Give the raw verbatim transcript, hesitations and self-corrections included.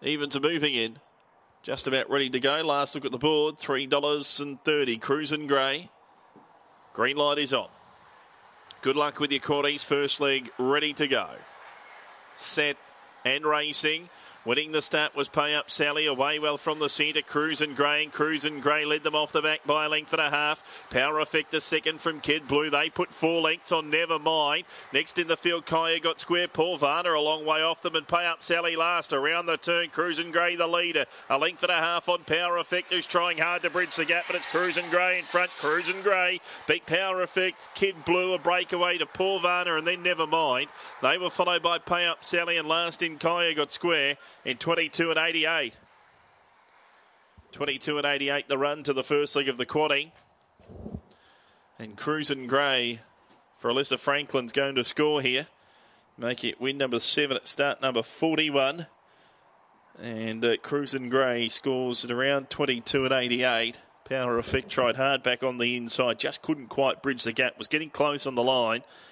Evens are moving in. Just about ready to go. Last look at the board. three dollars thirty. Cruisin' Grey. Green light is on. Good luck with your quarties. First leg ready to go. Set and racing. Winning the start was Pay Up Sally. Away well from the centre. Cruisin' Grey. And Cruisin' Grey led them off the back by a length and a half. Power Effect a second from Kid Blue. They put four lengths on Nevermind. Next in the field, Kaya got square. Paul Varner a long way off them. And Pay Up Sally last. Around the turn, Cruisin' Grey the leader. A length and a half on Power Effect, who's trying hard to bridge the gap. But it's Cruisin' Grey in front. Cruisin' Grey beat Power Effect. Kid Blue a breakaway to Paul Varner. And then Nevermind. They were followed by Pay Up Sally. And last in Kaya got square. In twenty-two and eighty-eight. twenty-two and eighty-eight, the run to the first leg of the quaddie. And Cruisin' Grey for Alyssa Franklin's going to score here. Make it win number seven at start number forty-one. And uh, Cruisin' Grey scores at around twenty-two and eighty-eight. Power Effect tried hard back on the inside, just couldn't quite bridge the gap, was getting close on the line.